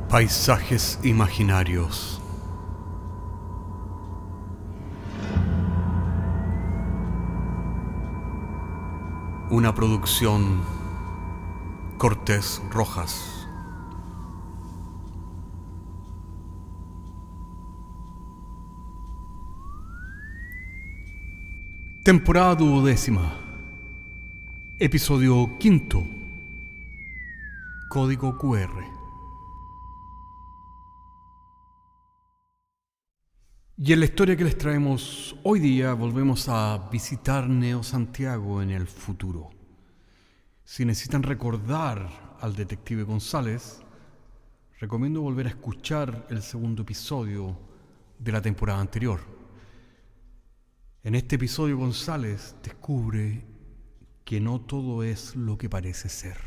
Paisajes imaginarios. Una producción Cortés Rojas. Temporada 12ª. Episodio 5. Código QR. Y en la historia que les traemos hoy día volvemos a visitar Neo Santiago en el futuro. Si necesitan recordar al detective González, recomiendo volver a escuchar el segundo episodio de la temporada anterior. En este episodio González descubre que no todo es lo que parece ser.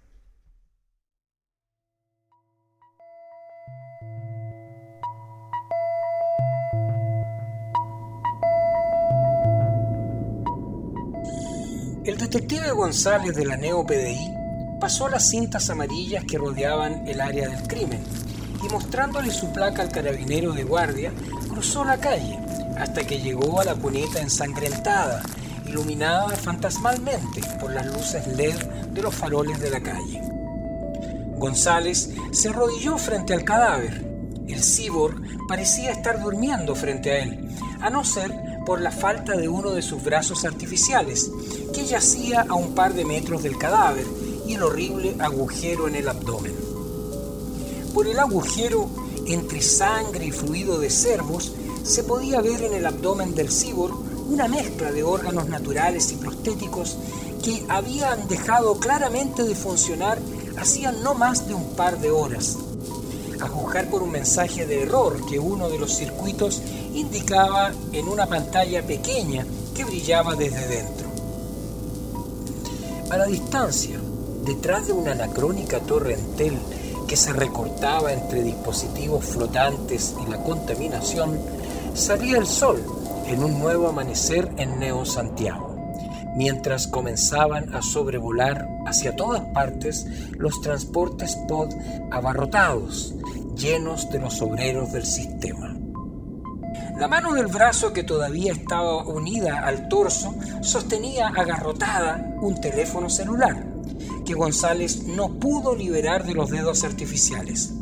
El detective González de la Neo PDI pasó las cintas amarillas que rodeaban el área del crimen y, mostrándole su placa al carabinero de guardia, cruzó la calle hasta que llegó a la cuneta ensangrentada, iluminada fantasmalmente por las luces LED de los faroles de la calle. González se arrodilló frente al cadáver. El cyborg parecía estar durmiendo frente a él, a no ser por la falta de uno de sus brazos artificiales, que yacía a un par de metros del cadáver, y el horrible agujero en el abdomen. Por el agujero, entre sangre y fluido de cervos, se podía ver en el abdomen del cyborg una mezcla de órganos naturales y prostéticos que habían dejado claramente de funcionar hacía no más de un par de horas, a juzgar por un mensaje de error que uno de los circuitos indicaba en una pantalla pequeña que brillaba desde dentro. A la distancia, detrás de una anacrónica torre Entel que se recortaba entre dispositivos flotantes y la contaminación, salía el sol en un nuevo amanecer en Neo Santiago, mientras comenzaban a sobrevolar hacia todas partes los transportes POD abarrotados, llenos de los obreros del sistema. La mano del brazo, que todavía estaba unida al torso, sostenía agarrotada un teléfono celular que González no pudo liberar de los dedos artificiales.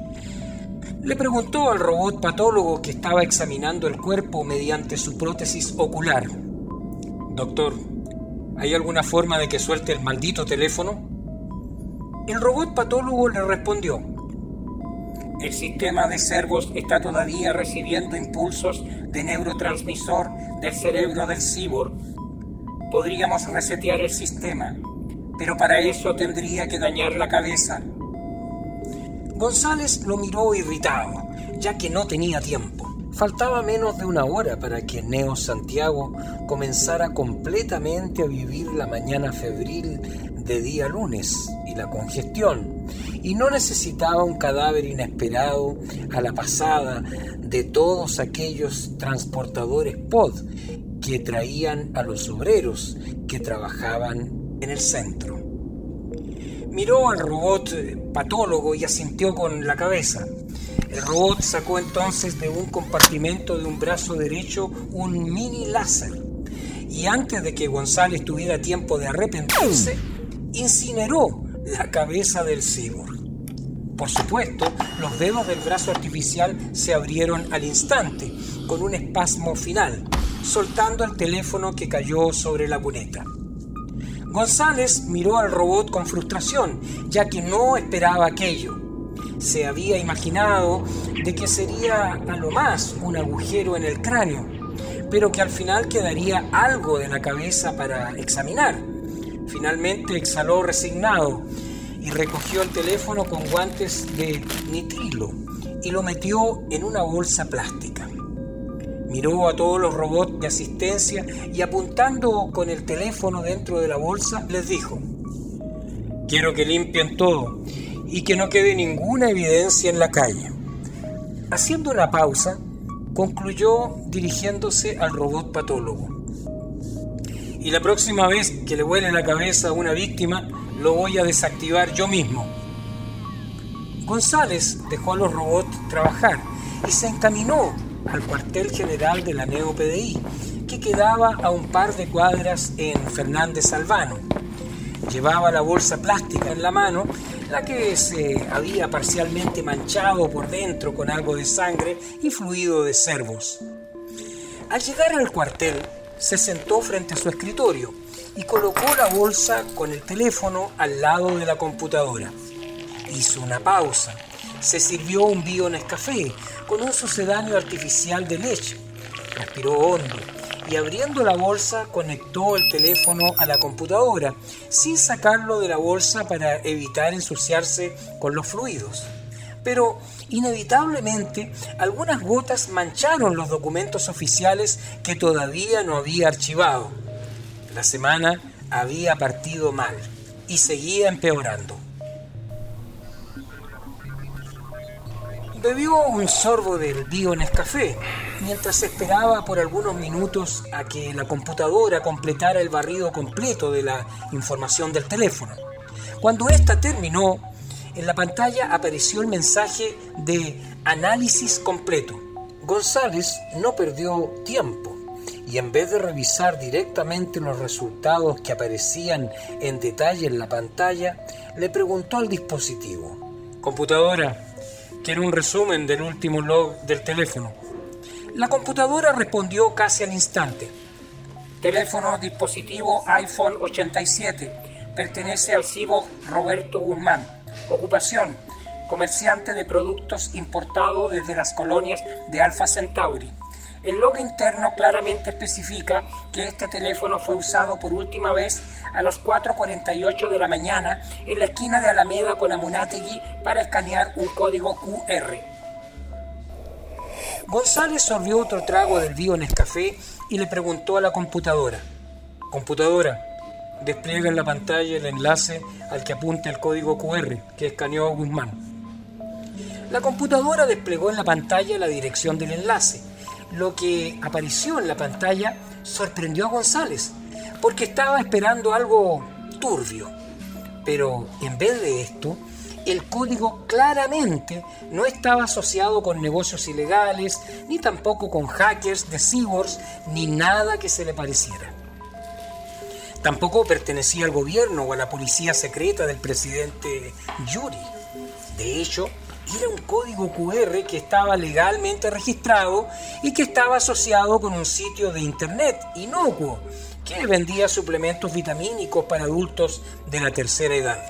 Le preguntó al robot patólogo que estaba examinando el cuerpo mediante su prótesis ocular: «Doctor, ¿hay alguna forma de que suelte el maldito teléfono?» El robot patólogo le respondió: «El sistema de servos está todavía recibiendo impulsos de neurotransmisor del cerebro del cyborg. Podríamos resetear el sistema, pero para eso tendría que dañar la cabeza». González lo miró irritado, ya que no tenía tiempo. Faltaba menos de una hora para que Neo Santiago comenzara completamente a vivir la mañana febril de día lunes y la congestión, y no necesitaba un cadáver inesperado a la pasada de todos aquellos transportadores POD que traían a los obreros que trabajaban en el centro. Miró al robot patólogo y asintió con la cabeza. El robot sacó entonces de un compartimento de un brazo derecho un mini láser, y antes de que González tuviera tiempo de arrepentirse, incineró la cabeza del cyborg. Por supuesto, los dedos del brazo artificial se abrieron al instante, con un espasmo final, soltando el teléfono que cayó sobre la cuneta. González miró al robot con frustración, ya que no esperaba aquello. Se había imaginado de que sería a lo más un agujero en el cráneo, pero que al final quedaría algo de la cabeza para examinar. Finalmente exhaló resignado y recogió el teléfono con guantes de nitrilo y lo metió en una bolsa plástica. Miró a todos los robots de asistencia y, apuntando con el teléfono dentro de la bolsa, les dijo: «Quiero que limpien todo y que no quede ninguna evidencia en la calle». Haciendo una pausa, concluyó dirigiéndose al robot patólogo: «Y la próxima vez que le vuele la cabeza a una víctima, lo voy a desactivar yo mismo». González dejó a los robots trabajar y se encaminó al cuartel general de la NeoPDI, que quedaba a un par de cuadras en Fernández Albano. Llevaba la bolsa plástica en la mano, la que se había parcialmente manchado por dentro con algo de sangre y fluido de servos. Al llegar al cuartel, se sentó frente a su escritorio y colocó la bolsa con el teléfono al lado de la computadora. Hizo una pausa, se sirvió un Bio Nescafé con un sucedáneo artificial de leche, respiró hondo y abriendo la bolsa conectó el teléfono a la computadora sin sacarlo de la bolsa para evitar ensuciarse con los fluidos. Pero inevitablemente algunas gotas mancharon los documentos oficiales que todavía no había archivado. La semana había partido mal y seguía empeorando. Bebió un sorbo del Bio Nescafé mientras esperaba por algunos minutos a que la computadora completara el barrido completo de la información del teléfono. Cuando ésta terminó, en la pantalla apareció el mensaje de análisis completo. González no perdió tiempo y en vez de revisar directamente los resultados que aparecían en detalle en la pantalla, le preguntó al dispositivo: computadora, quiero un resumen del último log del teléfono. La computadora respondió casi al instante: teléfono dispositivo iPhone 87, pertenece al cyborg Roberto Guzmán. Ocupación: comerciante de productos importados desde las colonias de Alpha Centauri. El log interno claramente especifica que este teléfono fue usado por última vez a las 4:48 de la mañana en la esquina de Alameda con Amunátegui para escanear un código QR. González sorbió otro trago del Bio Nescafé y le preguntó a la computadora: computadora, despliega en la pantalla el enlace al que apunta el código QR que escaneó Guzmán. La computadora desplegó en la pantalla la dirección del enlace. Lo que apareció en la pantalla sorprendió a González, porque estaba esperando algo turbio. Pero en vez de esto, el código claramente no estaba asociado con negocios ilegales, ni tampoco con hackers de cyborgs, ni nada que se le pareciera. Tampoco pertenecía al gobierno o a la policía secreta del presidente Yuri. De hecho, era un código QR que estaba legalmente registrado y que estaba asociado con un sitio de internet inocuo que vendía suplementos vitamínicos para adultos de la tercera edad.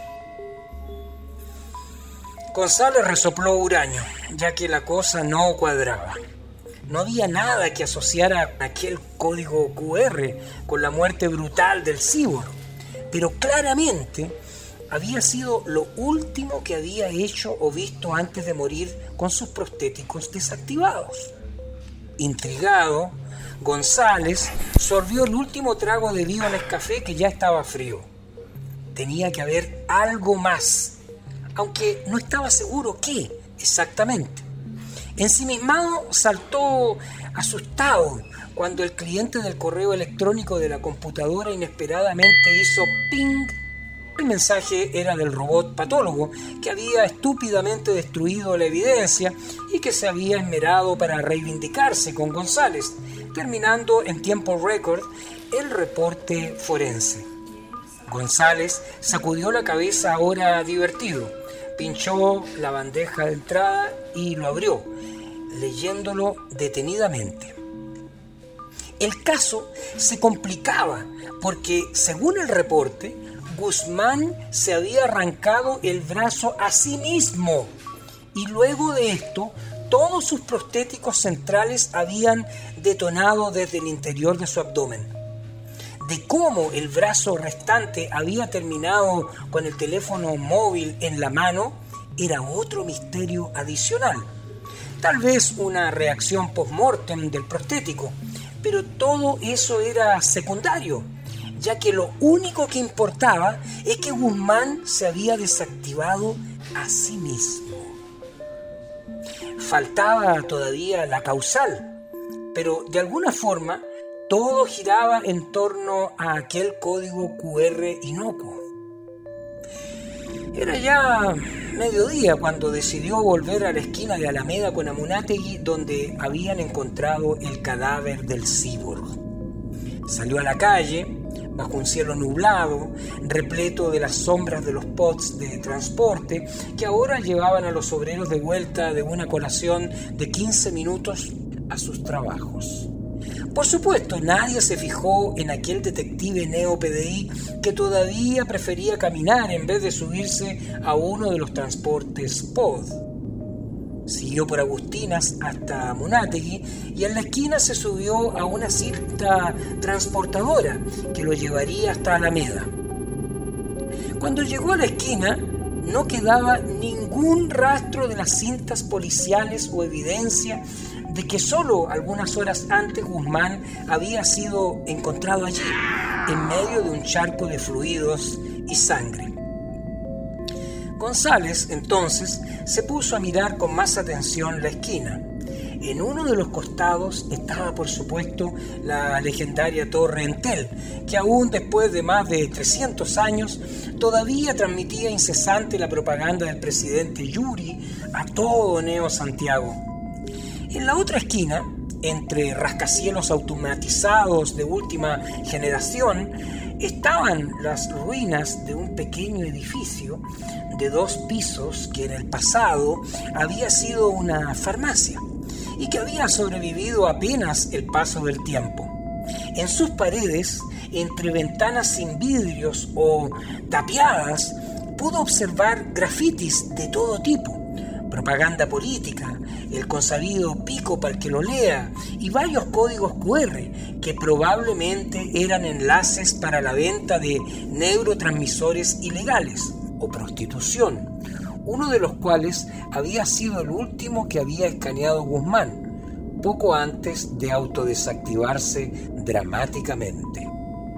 González resopló huraño, ya que la cosa no cuadraba. No había nada que asociara aquel código QR con la muerte brutal del cyborg, pero claramente había sido lo último que había hecho o visto antes de morir con sus prostéticos desactivados. Intrigado, González sorbió el último trago de Bio Nescafé que ya estaba frío. Tenía que haber algo más, aunque no estaba seguro qué exactamente. Ensimismado, saltó asustado cuando el cliente del correo electrónico de la computadora inesperadamente hizo ping. El mensaje era del robot patólogo que había estúpidamente destruido la evidencia y que se había esmerado para reivindicarse con González, terminando en tiempo récord el reporte forense. González sacudió la cabeza ahora divertido, pinchó la bandeja de entrada y lo abrió, leyéndolo detenidamente. El caso se complicaba porque, según el reporte, Guzmán se había arrancado el brazo a sí mismo y luego de esto todos sus prostéticos centrales habían detonado desde el interior de su abdomen. De cómo el brazo restante había terminado con el teléfono móvil en la mano era otro misterio adicional. Tal vez una reacción post-mortem del prostético, pero todo eso era secundario, ya que lo único que importaba es que Guzmán se había desactivado a sí mismo. Faltaba todavía la causal, pero de alguna forma todo giraba en torno a aquel código QR inocuo. Era ya mediodía cuando decidió volver a la esquina de Alameda con Amunátegui, donde habían encontrado el cadáver del cyborg. Salió a la calle, bajo un cielo nublado, repleto de las sombras de los pods de transporte que ahora llevaban a los obreros de vuelta de una colación de 15 minutos a sus trabajos. Por supuesto, nadie se fijó en aquel detective neo-PDI que todavía prefería caminar en vez de subirse a uno de los transportes pod. Siguió por Agustinas hasta Amunátegui y en la esquina se subió a una cinta transportadora que lo llevaría hasta Alameda. Cuando llegó a la esquina, no quedaba ningún rastro de las cintas policiales o evidencia de que solo algunas horas antes Guzmán había sido encontrado allí, en medio de un charco de fluidos y sangre. González, entonces, se puso a mirar con más atención la esquina. En uno de los costados estaba, por supuesto, la legendaria Torre Entel, que aún después de más de 300 años todavía transmitía incesante la propaganda del presidente Yuri a todo Neo Santiago. En la otra esquina, entre rascacielos automatizados de última generación, estaban las ruinas de un pequeño edificio de 2 pisos que en el pasado había sido una farmacia y que había sobrevivido apenas el paso del tiempo. En sus paredes, entre ventanas sin vidrios o tapiadas, pudo observar grafitis de todo tipo, propaganda política, el consabido pico para el que lo lea y varios códigos QR que probablemente eran enlaces para la venta de neurotransmisores ilegales o prostitución, uno de los cuales había sido el último que había escaneado Guzmán, poco antes de autodesactivarse dramáticamente.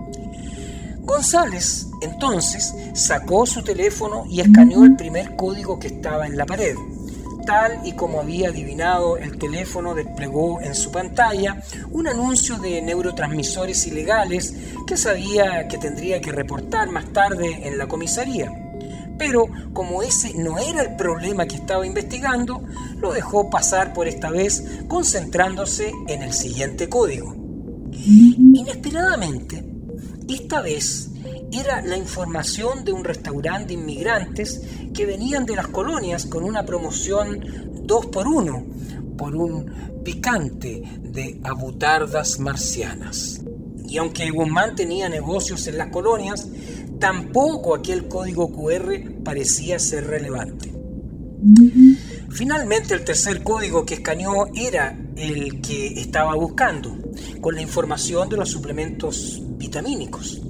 González, entonces, sacó su teléfono y escaneó el primer código que estaba en la pared. Tal y como había adivinado, el teléfono desplegó en su pantalla un anuncio de neurotransmisores ilegales que sabía que tendría que reportar más tarde en la comisaría. Pero como ese no era el problema que estaba investigando, lo dejó pasar por esta vez, concentrándose en el siguiente código. Inesperadamente, esta vez era la información de un restaurante de inmigrantes que venían de las colonias con una promoción 2x1 por un picante de abutardas marcianas. Y aunque Guzmán tenía negocios en las colonias, tampoco aquel código QR parecía ser relevante. Finalmente, el tercer código que escaneó era el que estaba buscando, con la información de los suplementos vitamínicos.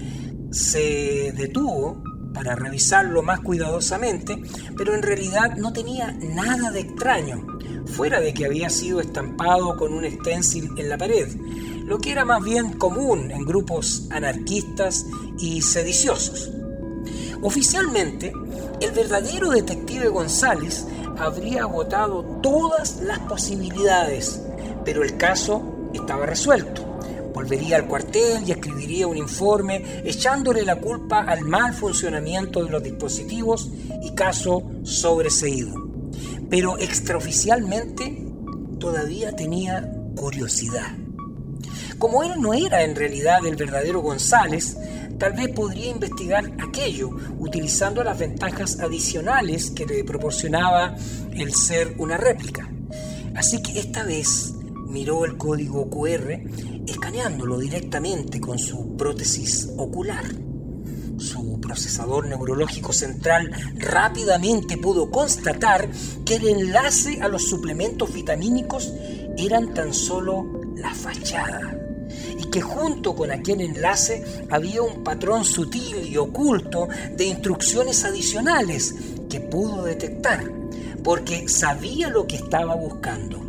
Se detuvo para revisarlo más cuidadosamente, pero en realidad no tenía nada de extraño, fuera de que había sido estampado con un stencil en la pared, lo que era más bien común en grupos anarquistas y sediciosos. Oficialmente, el verdadero detective González habría agotado todas las posibilidades, pero el caso estaba resuelto. Volvería al cuartel y escribiría un informe echándole la culpa al mal funcionamiento de los dispositivos y caso sobreseído. Pero extraoficialmente todavía tenía curiosidad. Como él no era en realidad el verdadero González, tal vez podría investigar aquello utilizando las ventajas adicionales que le proporcionaba el ser una réplica. Así que esta vez miró el código QR escaneándolo directamente con su prótesis ocular. Su procesador neurológico central rápidamente pudo constatar que el enlace a los suplementos vitamínicos eran tan solo la fachada, y que junto con aquel enlace había un patrón sutil y oculto de instrucciones adicionales que pudo detectar, porque sabía lo que estaba buscando.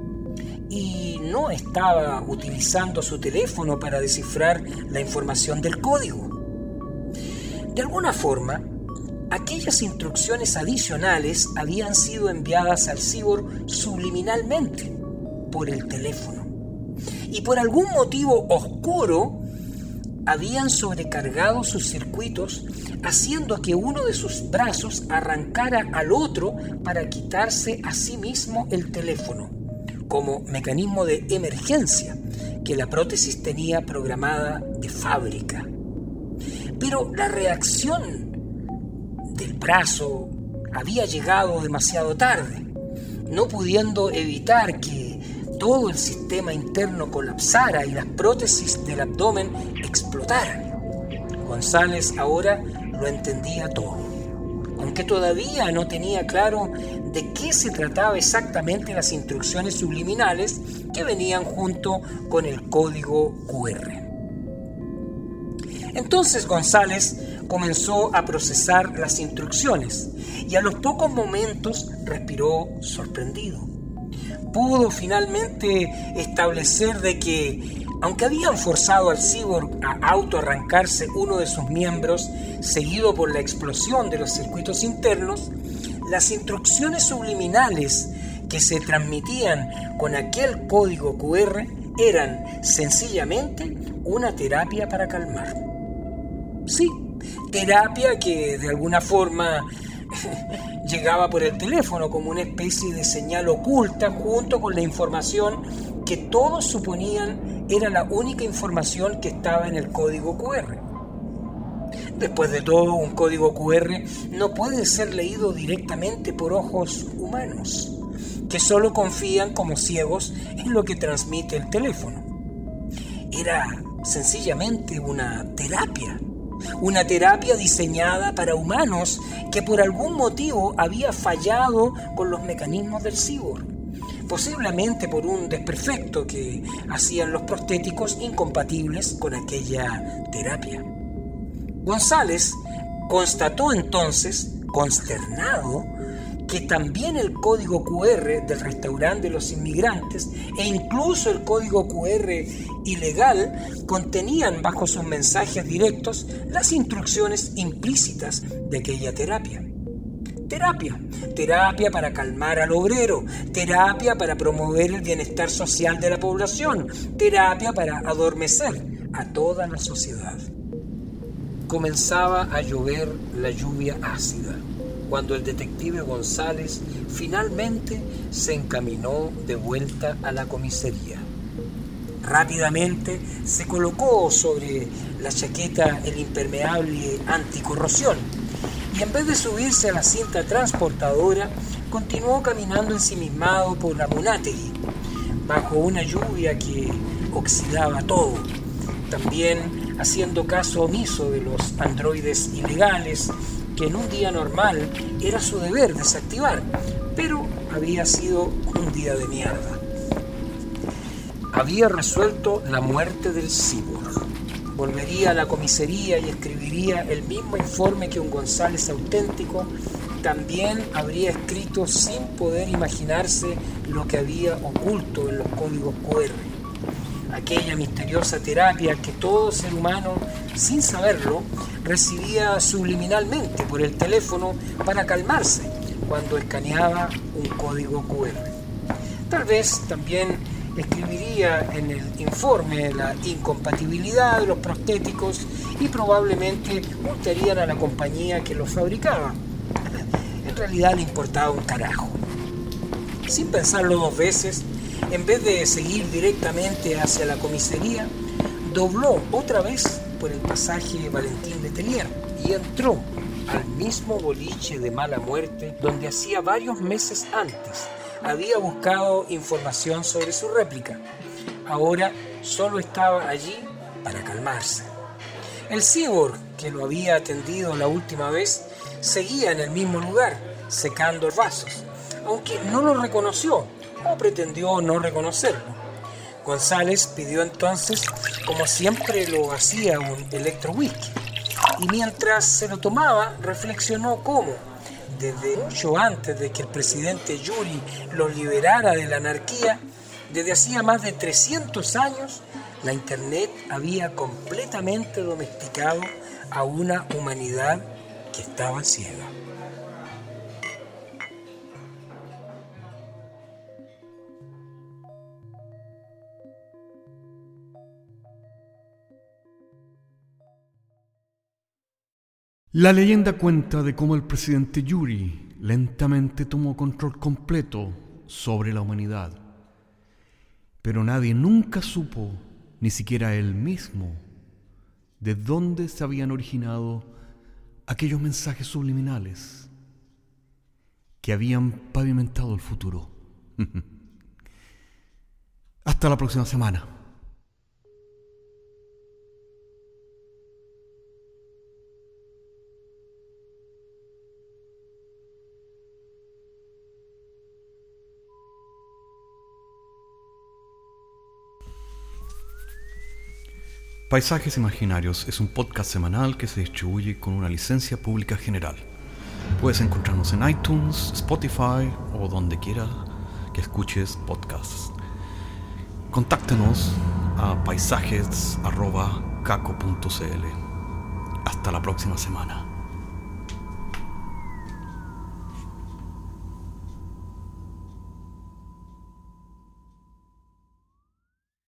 Y no estaba utilizando su teléfono para descifrar la información del código. De alguna forma, aquellas instrucciones adicionales habían sido enviadas al cyborg subliminalmente por el teléfono. Y por algún motivo oscuro, habían sobrecargado sus circuitos, haciendo que uno de sus brazos arrancara al otro para quitarse a sí mismo el teléfono, como mecanismo de emergencia que la prótesis tenía programada de fábrica. Pero la reacción del brazo había llegado demasiado tarde, no pudiendo evitar que todo el sistema interno colapsara y las prótesis del abdomen explotaran. González ahora lo entendía todo, aunque todavía no tenía claro de qué se trataba exactamente las instrucciones subliminales que venían junto con el código QR. Entonces González comenzó a procesar las instrucciones y a los pocos momentos respiró sorprendido. Pudo finalmente establecer de que, aunque habían forzado al cyborg a autoarrancarse uno de sus miembros, seguido por la explosión de los circuitos internos, las instrucciones subliminales que se transmitían con aquel código QR eran sencillamente una terapia para calmar. Sí, terapia que de alguna forma llegaba por el teléfono como una especie de señal oculta junto con la información que todos suponían era la única información que estaba en el código QR. Después de todo, un código QR no puede ser leído directamente por ojos humanos, que solo confían como ciegos en lo que transmite el teléfono. Era sencillamente una terapia diseñada para humanos que por algún motivo había fallado con los mecanismos del cyborg, posiblemente por un desperfecto que hacían los prostéticos incompatibles con aquella terapia. González constató entonces, consternado, que también el código QR del restaurante de los inmigrantes e incluso el código QR ilegal contenían bajo sus mensajes directos las instrucciones implícitas de aquella terapia. Terapia para calmar al obrero, terapia para promover el bienestar social de la población, terapia para adormecer a toda la sociedad. Comenzaba a llover la lluvia ácida cuando el detective González finalmente se encaminó de vuelta a la comisaría. Rápidamente se colocó sobre la chaqueta el impermeable anticorrosión y en vez de subirse a la cinta transportadora, continuó caminando ensimismado por la Munátegui, bajo una lluvia que oxidaba todo, también haciendo caso omiso de los androides ilegales que en un día normal era su deber desactivar, pero había sido un día de mierda. Había resuelto la muerte del cyborg. Volvería a la comisaría y escribiría el mismo informe que un González auténtico también habría escrito sin poder imaginarse lo que había oculto en los códigos QR. Aquella misteriosa terapia que todo ser humano, sin saberlo, recibía subliminalmente por el teléfono para calmarse cuando escaneaba un código QR. Tal vez también escribiría en el informe la incompatibilidad de los prostéticos y probablemente multarían a la compañía que los fabricaba. En realidad le importaba un carajo. Sin pensarlo dos veces, en vez de seguir directamente hacia la comisaría, dobló otra vez por el pasaje Valentín Letelier y entró al mismo boliche de mala muerte donde hacía varios meses antes había buscado información sobre su réplica. Ahora solo estaba allí para calmarse. El cyborg que lo había atendido la última vez seguía en el mismo lugar, secando vasos, aunque no lo reconoció o pretendió no reconocerlo. González pidió entonces, como siempre lo hacía, un electro whisky, y mientras se lo tomaba reflexionó cómo, desde mucho antes de que el presidente Yuri los liberara de la anarquía, desde hacía más de 300 años, la Internet había completamente domesticado a una humanidad que estaba ciega. La leyenda cuenta de cómo el presidente Yuri lentamente tomó control completo sobre la humanidad. Pero nadie nunca supo, ni siquiera él mismo, de dónde se habían originado aquellos mensajes subliminales que habían pavimentado el futuro. Hasta la próxima semana. Paisajes Imaginarios es un podcast semanal que se distribuye con una licencia pública general. Puedes encontrarnos en iTunes, Spotify o donde quiera que escuches podcasts. Contáctanos a paisajes@caco.cl. Hasta la próxima semana.